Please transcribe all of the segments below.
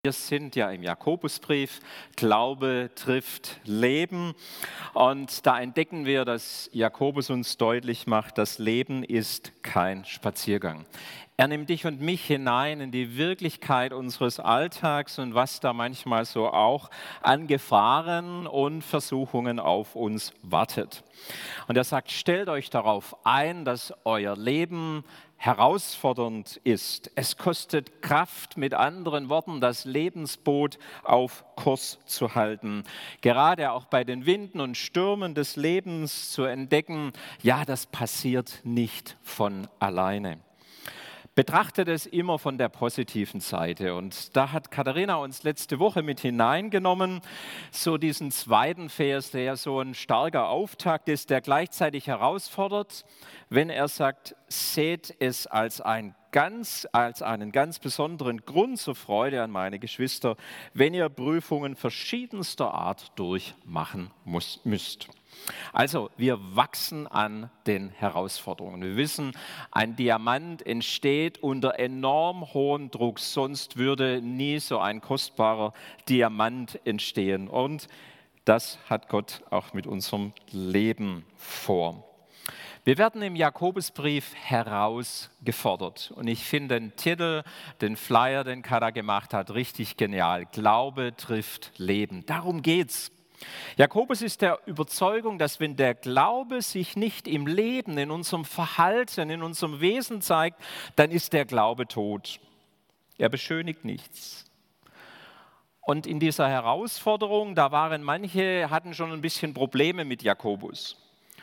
Wir sind ja im Jakobusbrief, Glaube trifft Leben, und da entdecken wir, dass Jakobus uns deutlich macht, das Leben ist kein Spaziergang. Er nimmt dich und mich hinein in die Wirklichkeit unseres Alltags und was da manchmal so auch an Gefahren und Versuchungen auf uns wartet. Und er sagt, stellt euch darauf ein, dass euer Leben herausfordernd ist. Es kostet Kraft, mit anderen Worten, das Lebensboot auf Kurs zu halten. Gerade auch bei den Winden und Stürmen des Lebens zu entdecken, ja, das passiert nicht von alleine. Betrachtet es immer von der positiven Seite. Und da hat Katharina uns letzte Woche mit hineingenommen, so diesen zweiten Vers, der ja so ein starker Auftakt ist, der gleichzeitig herausfordert, wenn er sagt, seht es als einen ganz besonderen Grund zur Freude an meine Geschwister, wenn ihr Prüfungen verschiedenster Art durchmachen müsst. Also wir wachsen an den Herausforderungen. Wir wissen, ein Diamant entsteht unter enorm hohem Druck, sonst würde nie so ein kostbarer Diamant entstehen. Und das hat Gott auch mit unserem Leben vor. Wir werden im Jakobusbrief herausgefordert. Und ich finde den Titel, den Flyer, den Kada gemacht hat, richtig genial. Glaube trifft Leben. Darum geht's. Jakobus ist der Überzeugung, dass wenn der Glaube sich nicht im Leben, in unserem Verhalten, in unserem Wesen zeigt, dann ist der Glaube tot. Er beschönigt nichts. Und in dieser Herausforderung, da waren manche, hatten schon ein bisschen Probleme mit Jakobus.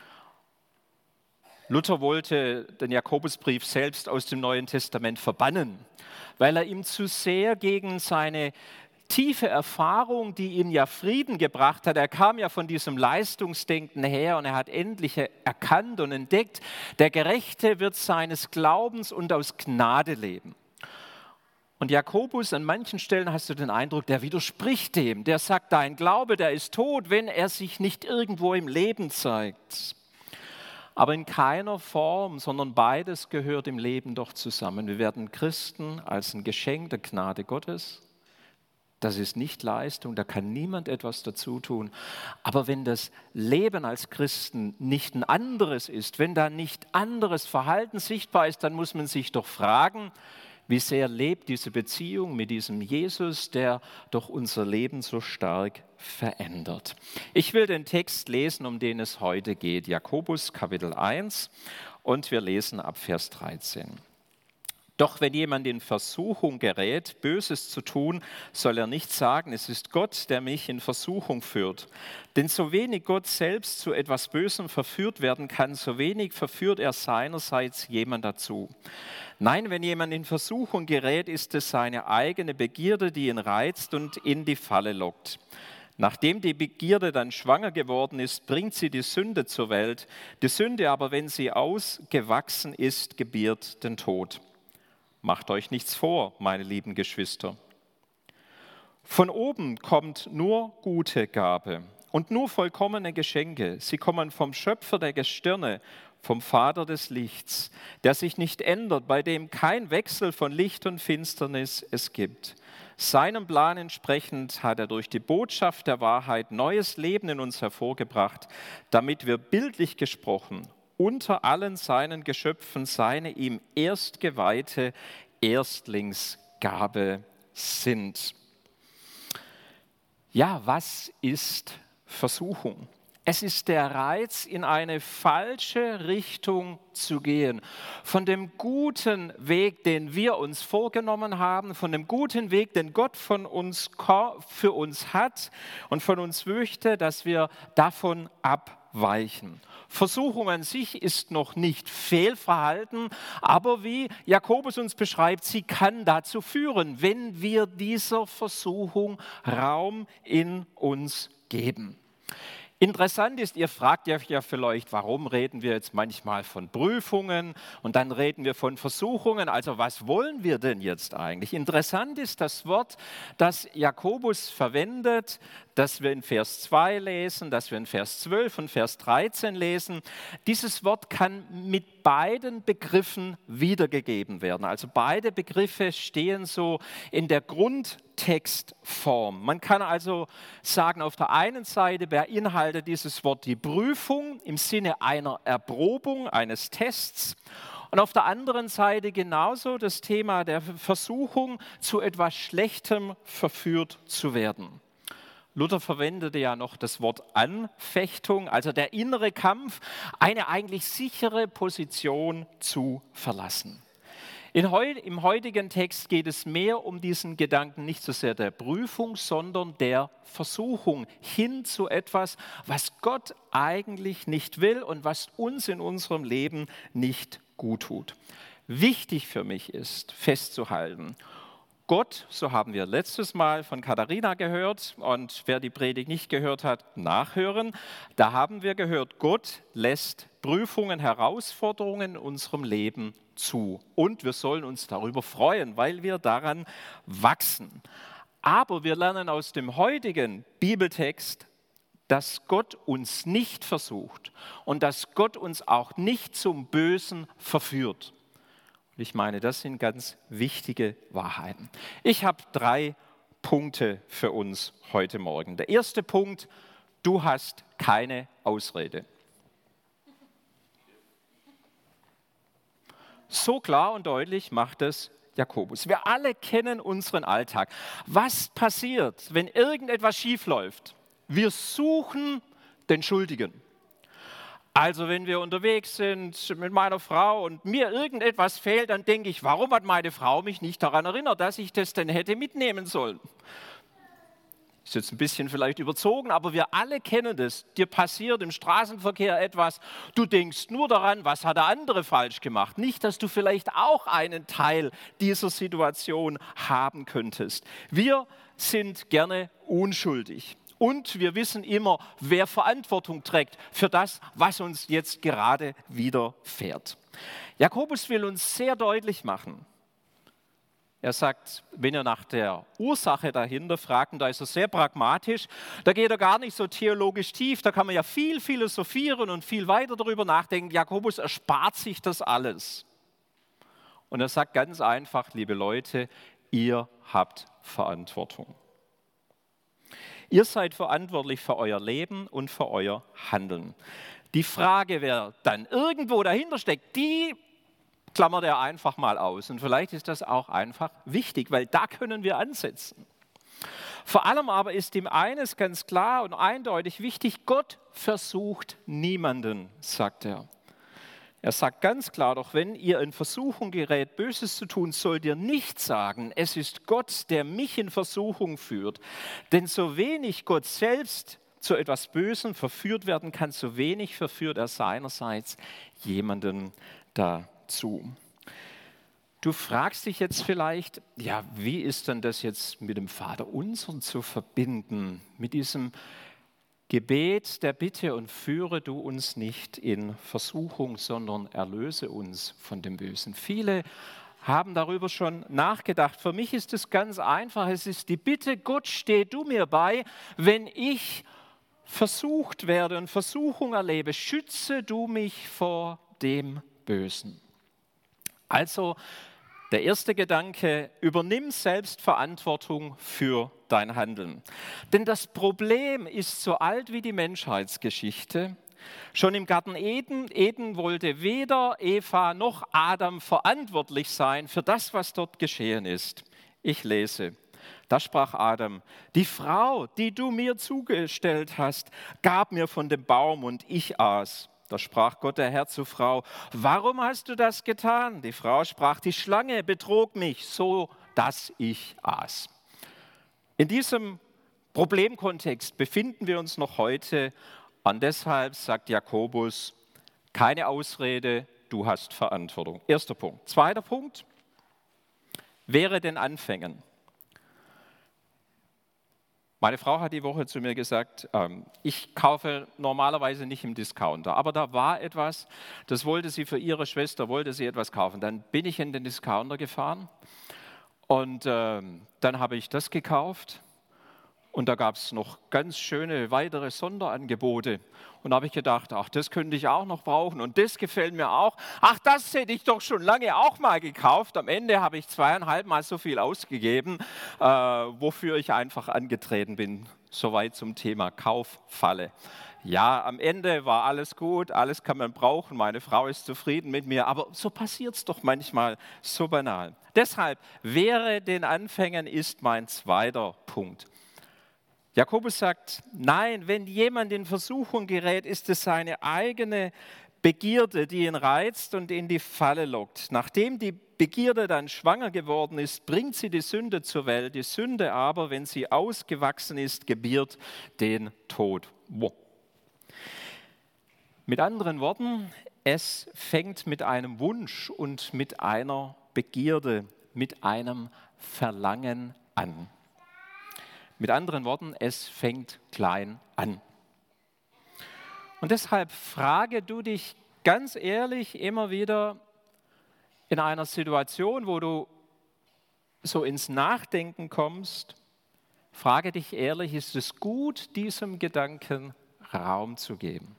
Luther wollte den Jakobusbrief selbst aus dem Neuen Testament verbannen, weil er ihm zu sehr gegen seine tiefe Erfahrung, die ihm ja Frieden gebracht hat. Er kam ja von diesem Leistungsdenken her und er hat endlich erkannt und entdeckt, der Gerechte wird seines Glaubens und aus Gnade leben. Und Jakobus, an manchen Stellen hast du den Eindruck, der widerspricht dem. Der sagt, dein Glaube, der ist tot, wenn er sich nicht irgendwo im Leben zeigt. Aber in keiner Form, sondern beides gehört im Leben doch zusammen. Wir werden Christen als ein Geschenk der Gnade Gottes. Das ist nicht Leistung, da kann niemand etwas dazu tun. Aber wenn das Leben als Christen nicht ein anderes ist, wenn da nicht anderes Verhalten sichtbar ist, dann muss man sich doch fragen, wie sehr lebt diese Beziehung mit diesem Jesus, der doch unser Leben so stark verändert. Ich will den Text lesen, um den es heute geht. Jakobus Kapitel 1 und wir lesen ab Vers 13. Doch wenn jemand in Versuchung gerät, Böses zu tun, soll er nicht sagen, es ist Gott, der mich in Versuchung führt. Denn so wenig Gott selbst zu etwas Bösem verführt werden kann, so wenig verführt er seinerseits jemand dazu. Nein, wenn jemand in Versuchung gerät, ist es seine eigene Begierde, die ihn reizt und in die Falle lockt. Nachdem die Begierde dann schwanger geworden ist, bringt sie die Sünde zur Welt. Die Sünde aber, wenn sie ausgewachsen ist, gebiert den Tod. Macht euch nichts vor, meine lieben Geschwister. Von oben kommt nur gute Gabe und nur vollkommene Geschenke. Sie kommen vom Schöpfer der Gestirne, vom Vater des Lichts, der sich nicht ändert, bei dem kein Wechsel von Licht und Finsternis es gibt. Seinem Plan entsprechend hat er durch die Botschaft der Wahrheit neues Leben in uns hervorgebracht, damit wir bildlich gesprochen unter allen seinen Geschöpfen seine ihm erstgeweihte Erstlingsgabe sind. Ja, was ist Versuchung? Es ist der Reiz, in eine falsche Richtung zu gehen. Von dem guten Weg, den wir uns vorgenommen haben, von dem guten Weg, den Gott für uns hat und von uns möchte, dass wir davon abweichen. Versuchung an sich ist noch nicht Fehlverhalten, aber wie Jakobus uns beschreibt, sie kann dazu führen, wenn wir dieser Versuchung Raum in uns geben. Interessant ist, ihr fragt euch ja vielleicht, warum reden wir jetzt manchmal von Prüfungen und dann reden wir von Versuchungen, also was wollen wir denn jetzt eigentlich? Interessant ist das Wort, das Jakobus verwendet, dass wir in Vers 2 lesen, dass wir in Vers 12 und Vers 13 lesen. Dieses Wort kann mit beiden Begriffen wiedergegeben werden. Also beide Begriffe stehen so in der Grundtextform. Man kann also sagen, auf der einen Seite beinhaltet dieses Wort die Prüfung im Sinne einer Erprobung, eines Tests. Und auf der anderen Seite genauso das Thema der Versuchung, zu etwas Schlechtem verführt zu werden. Luther verwendete ja noch das Wort Anfechtung, also der innere Kampf, eine eigentlich sichere Position zu verlassen. Im heutigen Text geht es mehr um diesen Gedanken nicht so sehr der Prüfung, sondern der Versuchung hin zu etwas, was Gott eigentlich nicht will und was uns in unserem Leben nicht gut tut. Wichtig für mich ist festzuhalten, Gott, so haben wir letztes Mal von Katharina gehört und wer die Predigt nicht gehört hat, nachhören. Da haben wir gehört, Gott lässt Prüfungen, Herausforderungen in unserem Leben zu und wir sollen uns darüber freuen, weil wir daran wachsen. Aber wir lernen aus dem heutigen Bibeltext, dass Gott uns nicht versucht und dass Gott uns auch nicht zum Bösen verführt. Ich meine, das sind ganz wichtige Wahrheiten. Ich habe 3 Punkte für uns heute Morgen. Der erste Punkt, du hast keine Ausrede. So klar und deutlich macht es Jakobus. Wir alle kennen unseren Alltag. Was passiert, wenn irgendetwas schief läuft? Wir suchen den Schuldigen. Also wenn wir unterwegs sind mit meiner Frau und mir irgendetwas fehlt, dann denke ich, warum hat meine Frau mich nicht daran erinnert, dass ich das denn hätte mitnehmen sollen? Ist jetzt ein bisschen vielleicht überzogen, aber wir alle kennen das. Dir passiert im Straßenverkehr etwas, du denkst nur daran, was hat der andere falsch gemacht. Nicht, dass du vielleicht auch einen Teil dieser Situation haben könntest. Wir sind gerne unschuldig. Und wir wissen immer, wer Verantwortung trägt für das, was uns jetzt gerade widerfährt. Jakobus will uns sehr deutlich machen. Er sagt, wenn ihr nach der Ursache dahinter fragt, und da ist er sehr pragmatisch, da geht er gar nicht so theologisch tief, da kann man ja viel philosophieren und viel weiter darüber nachdenken. Jakobus erspart sich das alles. Und er sagt ganz einfach, liebe Leute, ihr habt Verantwortung. Ihr seid verantwortlich für euer Leben und für euer Handeln. Die Frage, wer dann irgendwo dahinter steckt, die klammert er einfach mal aus. Und vielleicht ist das auch einfach wichtig, weil da können wir ansetzen. Vor allem aber ist ihm eines ganz klar und eindeutig wichtig, Gott versucht niemanden, sagt er. Er sagt ganz klar, doch wenn ihr in Versuchung gerät, Böses zu tun, sollt ihr nicht sagen, es ist Gott, der mich in Versuchung führt. Denn so wenig Gott selbst zu etwas Bösem verführt werden kann, so wenig verführt er seinerseits jemanden dazu. Du fragst dich jetzt vielleicht, ja, wie ist denn das jetzt mit dem Vaterunser zu verbinden, mit diesem Gebet der Bitte und führe du uns nicht in Versuchung, sondern erlöse uns von dem Bösen. Viele haben darüber schon nachgedacht. Für mich ist es ganz einfach. Es ist die Bitte, Gott, steh du mir bei, wenn ich versucht werde und Versuchung erlebe, schütze du mich vor dem Bösen. Also der erste Gedanke, übernimm Selbstverantwortung für dein Handeln. Denn das Problem ist so alt wie die Menschheitsgeschichte. Schon im Garten Eden wollte weder Eva noch Adam verantwortlich sein für das, was dort geschehen ist. Ich lese, da sprach Adam, die Frau, die du mir zugestellt hast, gab mir von dem Baum und ich aß. Da sprach Gott der Herr zur Frau, warum hast du das getan? Die Frau sprach, die Schlange betrog mich, so dass ich aß. In diesem Problemkontext befinden wir uns noch heute und deshalb sagt Jakobus, keine Ausrede, du hast Verantwortung. Erster Punkt. Zweiter Punkt, wehre den Anfängen. Meine Frau hat die Woche zu mir gesagt, ich kaufe normalerweise nicht im Discounter, aber da war etwas, das wollte sie für ihre Schwester, wollte sie etwas kaufen. Dann bin ich in den Discounter gefahren und dann habe ich das gekauft Und da gab es noch ganz schöne weitere Sonderangebote. Und da habe ich gedacht, ach, das könnte ich auch noch brauchen und das gefällt mir auch. Ach, das hätte ich doch schon lange auch mal gekauft. Am Ende habe ich 2,5 Mal so viel ausgegeben, wofür ich einfach angetreten bin. Soweit zum Thema Kauffalle. Ja, am Ende war alles gut, alles kann man brauchen, meine Frau ist zufrieden mit mir, aber so passiert es doch manchmal so banal. Deshalb, Wehre den Anfängen ist mein zweiter Punkt. Jakobus sagt, nein, wenn jemand in Versuchung gerät, ist es seine eigene Begierde, die ihn reizt und in die Falle lockt. Nachdem die Begierde dann schwanger geworden ist, bringt sie die Sünde zur Welt. Die Sünde aber, wenn sie ausgewachsen ist, gebiert den Tod. Wow. Mit anderen Worten, es fängt mit einem Wunsch und mit einer Begierde, mit einem Verlangen an. Mit anderen Worten, es fängt klein an. Und deshalb frage du dich ganz ehrlich immer wieder in einer Situation, wo du so ins Nachdenken kommst, frage dich ehrlich, ist es gut, diesem Gedanken Raum zu geben?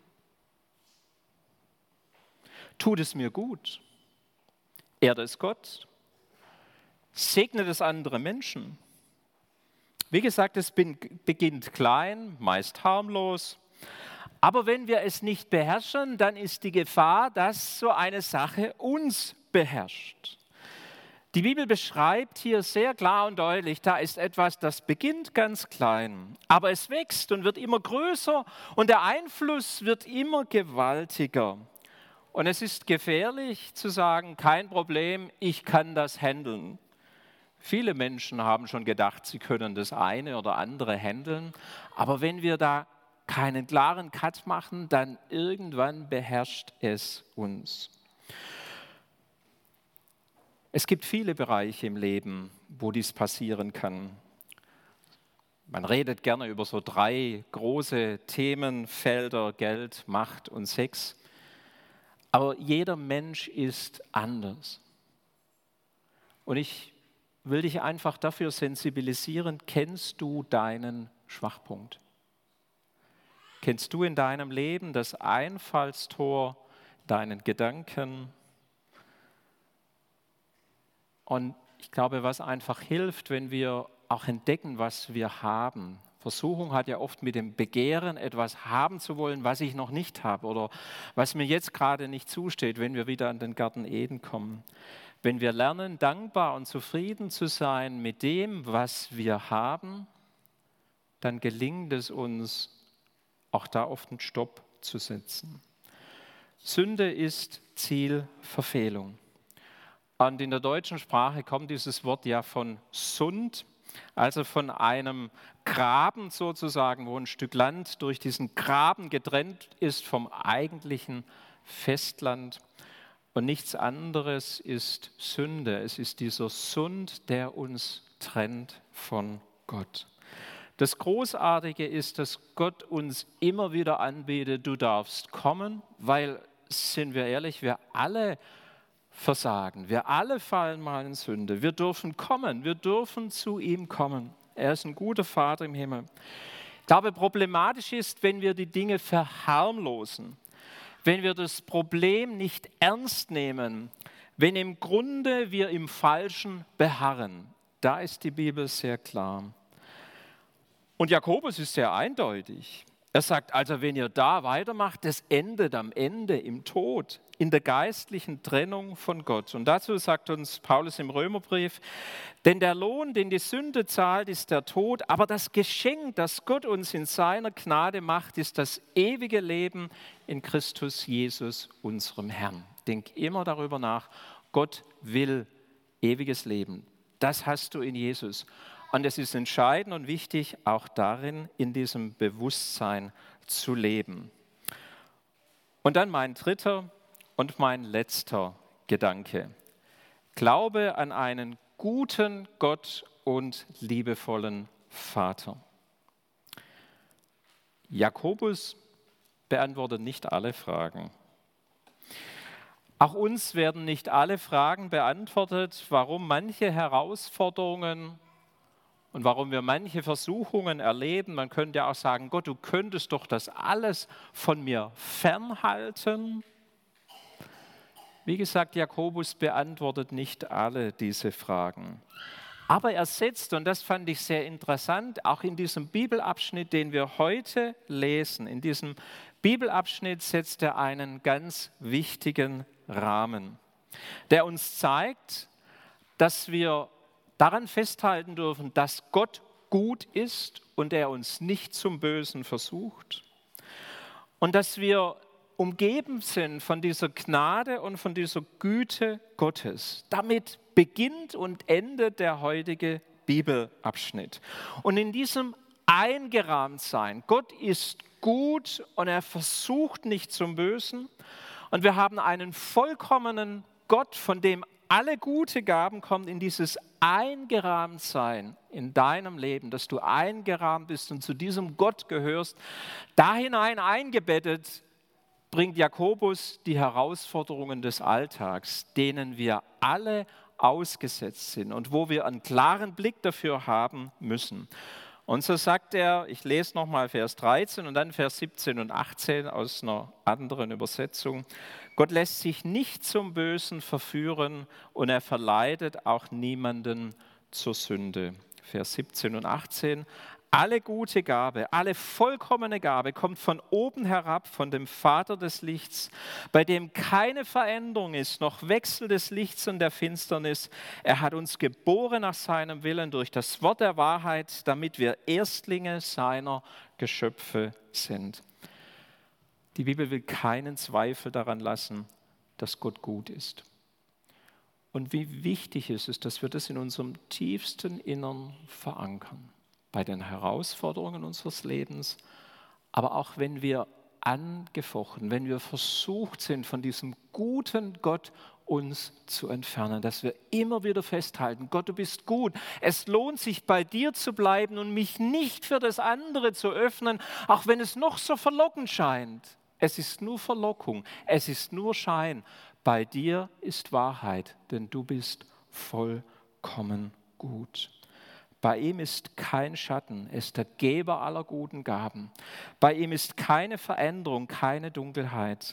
Tut es mir gut? Ehrt es Gott? Segnet es andere Menschen? Wie gesagt, es beginnt klein, meist harmlos. Aber wenn wir es nicht beherrschen, dann ist die Gefahr, dass so eine Sache uns beherrscht. Die Bibel beschreibt hier sehr klar und deutlich, da ist etwas, das beginnt ganz klein, aber es wächst und wird immer größer und der Einfluss wird immer gewaltiger. Und es ist gefährlich zu sagen, kein Problem, ich kann das handeln. Viele Menschen haben schon gedacht, sie können das eine oder andere handeln, aber wenn wir da keinen klaren Cut machen, dann irgendwann beherrscht es uns. Es gibt viele Bereiche im Leben, wo dies passieren kann. Man redet gerne über so 3 große Themenfelder, Geld, Macht und Sex. Aber jeder Mensch ist anders. Und ich will dich einfach dafür sensibilisieren, kennst du deinen Schwachpunkt? Kennst du in deinem Leben das Einfallstor, deinen Gedanken? Und ich glaube, was einfach hilft, wenn wir auch entdecken, was wir haben. Versuchung hat ja oft mit dem Begehren, etwas haben zu wollen, was ich noch nicht habe oder was mir jetzt gerade nicht zusteht, wenn wir wieder an den Garten Eden kommen. Wenn wir lernen, dankbar und zufrieden zu sein mit dem, was wir haben, dann gelingt es uns, auch da oft einen Stopp zu setzen. Sünde ist Zielverfehlung. Und in der deutschen Sprache kommt dieses Wort ja von Sund, also von einem Graben sozusagen, wo ein Stück Land durch diesen Graben getrennt ist vom eigentlichen Festland. Und nichts anderes ist Sünde. Es ist dieser Sund, der uns trennt von Gott. Das Großartige ist, dass Gott uns immer wieder anbietet, du darfst kommen, weil, sind wir ehrlich, wir alle versagen. Wir alle fallen mal in Sünde. Wir dürfen kommen, wir dürfen zu ihm kommen. Er ist ein guter Vater im Himmel. Ich glaube, problematisch ist, wenn wir die Dinge verharmlosen, wenn wir das Problem nicht ernst nehmen, wenn im Grunde wir im Falschen beharren. Da ist die Bibel sehr klar. Und Jakobus ist sehr eindeutig. Er sagt, also wenn ihr da weitermacht, das endet am Ende im Tod, in der geistlichen Trennung von Gott. Und dazu sagt uns Paulus im Römerbrief, denn der Lohn, den die Sünde zahlt, ist der Tod, aber das Geschenk, das Gott uns in seiner Gnade macht, ist das ewige Leben in Christus Jesus, unserem Herrn. Denk immer darüber nach, Gott will ewiges Leben. Das hast du in Jesus. Und es ist entscheidend und wichtig, auch darin, in diesem Bewusstsein zu leben. Und dann mein dritter und mein letzter Gedanke. Glaube an einen guten Gott und liebevollen Vater. Jakobus beantwortet nicht alle Fragen. Auch uns werden nicht alle Fragen beantwortet, warum manche Herausforderungen und warum wir manche Versuchungen erleben. Man könnte ja auch sagen, Gott, du könntest doch das alles von mir fernhalten. Wie gesagt, Jakobus beantwortet nicht alle diese Fragen. Aber er setzt, und das fand ich sehr interessant, auch in diesem Bibelabschnitt, den wir heute lesen, in diesem Bibelabschnitt setzt er einen ganz wichtigen Rahmen, der uns zeigt, dass wir daran festhalten dürfen, dass Gott gut ist und er uns nicht zum Bösen versucht und dass wir umgeben sind von dieser Gnade und von dieser Güte Gottes. Damit beginnt und endet der heutige Bibelabschnitt. Und in diesem Eingerahmtsein, Gott ist gut und er versucht nicht zum Bösen. Und wir haben einen vollkommenen Gott, von dem alle gute Gaben kommen, in dieses Eingerahmtsein in deinem Leben, dass du eingerahmt bist und zu diesem Gott gehörst, da hinein eingebettet, bringt Jakobus die Herausforderungen des Alltags, denen wir alle ausgesetzt sind und wo wir einen klaren Blick dafür haben müssen. Und so sagt er, ich lese nochmal Vers 13 und dann Vers 17 und 18 aus einer anderen Übersetzung. Gott lässt sich nicht zum Bösen verführen und er verleitet auch niemanden zur Sünde. Vers 17 und 18. Alle gute Gabe, alle vollkommene Gabe kommt von oben herab, von dem Vater des Lichts, bei dem keine Veränderung ist, noch Wechsel des Lichts und der Finsternis. Er hat uns geboren nach seinem Willen durch das Wort der Wahrheit, damit wir Erstlinge seiner Geschöpfe sind. Die Bibel will keinen Zweifel daran lassen, dass Gott gut ist. Und wie wichtig ist es, dass wir das in unserem tiefsten Innern verankern. Bei den Herausforderungen unseres Lebens, aber auch wenn wir angefochten, wenn wir versucht sind, von diesem guten Gott uns zu entfernen, dass wir immer wieder festhalten, Gott, du bist gut. Es lohnt sich, bei dir zu bleiben und mich nicht für das andere zu öffnen, auch wenn es noch so verlockend scheint. Es ist nur Verlockung, es ist nur Schein. Bei dir ist Wahrheit, denn du bist vollkommen gut. Bei ihm ist kein Schatten, er ist der Geber aller guten Gaben. Bei ihm ist keine Veränderung, keine Dunkelheit.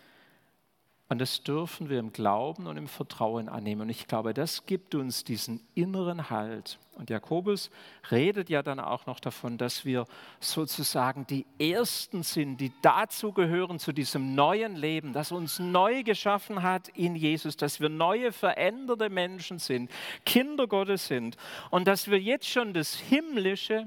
Und das dürfen wir im Glauben und im Vertrauen annehmen. Und ich glaube, das gibt uns diesen inneren Halt. Und Jakobus redet ja dann auch noch davon, dass wir sozusagen die Ersten sind, die dazu gehören, zu diesem neuen Leben, das uns neu geschaffen hat in Jesus, dass wir neue, veränderte Menschen sind, Kinder Gottes sind und dass wir jetzt schon das Himmlische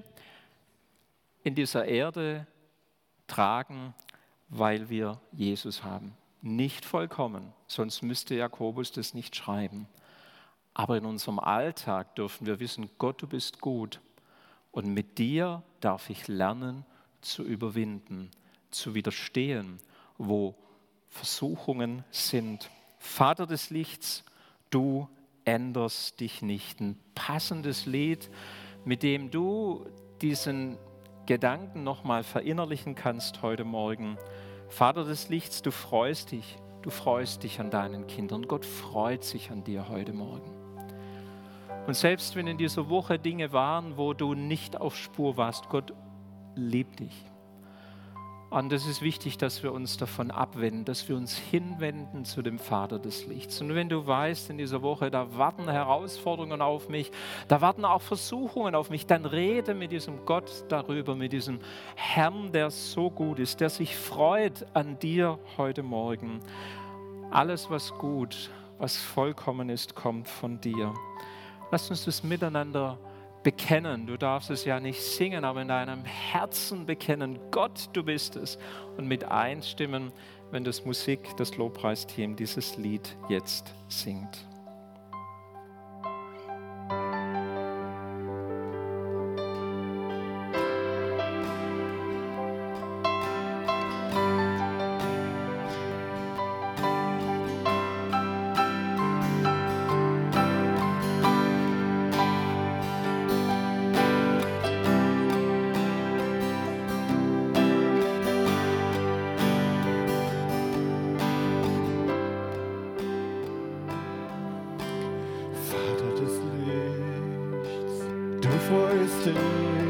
in dieser Erde tragen, weil wir Jesus haben. Nicht vollkommen, sonst müsste Jakobus das nicht schreiben. Aber in unserem Alltag dürfen wir wissen, Gott, du bist gut. Und mit dir darf ich lernen zu überwinden, zu widerstehen, wo Versuchungen sind. Vater des Lichts, du änderst dich nicht. Ein passendes Lied, mit dem du diesen Gedanken nochmal verinnerlichen kannst heute Morgen. Vater des Lichts, du freust dich an deinen Kindern. Gott freut sich an dir heute Morgen. Und selbst wenn in dieser Woche Dinge waren, wo du nicht auf Spur warst, Gott liebt dich. Und es ist wichtig, dass wir uns davon abwenden, dass wir uns hinwenden zu dem Vater des Lichts. Und wenn du weißt, in dieser Woche, da warten Herausforderungen auf mich, da warten auch Versuchungen auf mich, dann rede mit diesem Gott darüber, mit diesem Herrn, der so gut ist, der sich freut an dir heute Morgen. Alles, was gut, was vollkommen ist, kommt von dir. Lass uns das miteinander bekennen. Du darfst es ja nicht singen, aber in deinem Herzen bekennen, Gott, du bist es. Und mit einstimmen, wenn das Musik, das Lobpreisteam dieses Lied jetzt singt. Fäusten